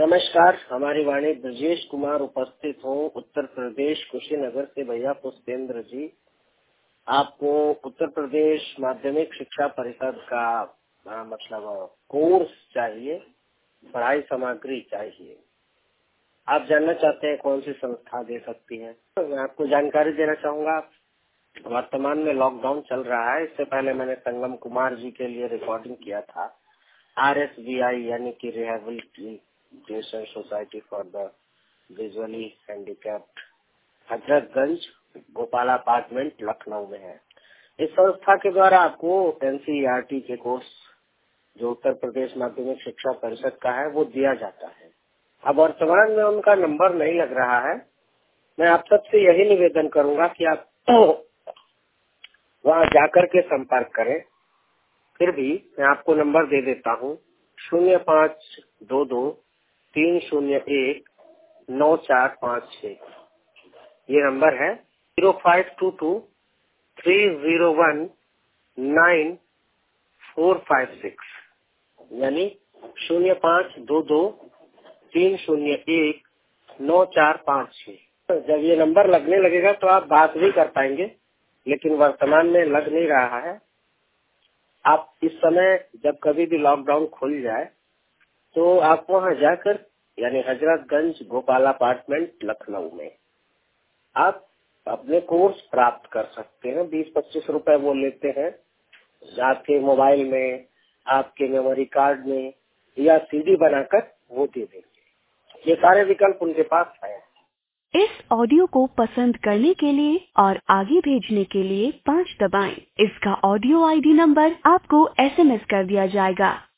नमस्कार, हमारी वाणी ब्रजेश कुमार उपस्थित हूँ उत्तर प्रदेश कुशीनगर से। भैया पुष्पेंद्र जी, आपको उत्तर प्रदेश माध्यमिक शिक्षा परिषद का मतलब कोर्स चाहिए, पढ़ाई सामग्री चाहिए। आप जानना चाहते हैं कौन सी संस्था दे सकती है? तो मैं आपको जानकारी देना चाहूँगा। वर्तमान में लॉकडाउन चल रहा है। इससे पहले मैंने संगम कुमार जी के लिए रिकॉर्डिंग किया था। RSVI यानी कि rehabilitation society for the visually handicapped, Hazratganj Gopala apartment Lucknow में है। इस संस्था के द्वारा आपको NCERT के कोर्स जो उत्तर प्रदेश माध्यमिक शिक्षा परिषद का है वो दिया जाता है। अब वर्तमान में उनका नंबर नहीं लग रहा है। मैं आप सबसे यही निवेदन करूंगा कि आप वहाँ जाकर के संपर्क करें। फिर भी मैं आपको नंबर दे देता हूँ 0522-301-9456। ये नंबर है 0522-301-9456, यानी 0522-301-9456। जब ये नंबर लगने लगेगा तो आप बात भी कर पाएंगे, लेकिन वर्तमान में लग नहीं रहा है। आप इस समय जब कभी भी लॉकडाउन खुल जाए तो आप वहाँ जाकर यानी हजरतगंज गोपाला अपार्टमेंट लखनऊ में आप अपने कोर्स प्राप्त कर सकते हैं। 20-25 रुपए वो लेते हैं। आपके मोबाइल में, आपके मेमोरी कार्ड में या CD बनाकर वो दे देंगे। ये सारे विकल्प उनके पास है। इस ऑडियो को पसंद करने के लिए और आगे भेजने के लिए 5 दबाएं। इसका ऑडियो ID नंबर आपको SMS कर दिया जाएगा।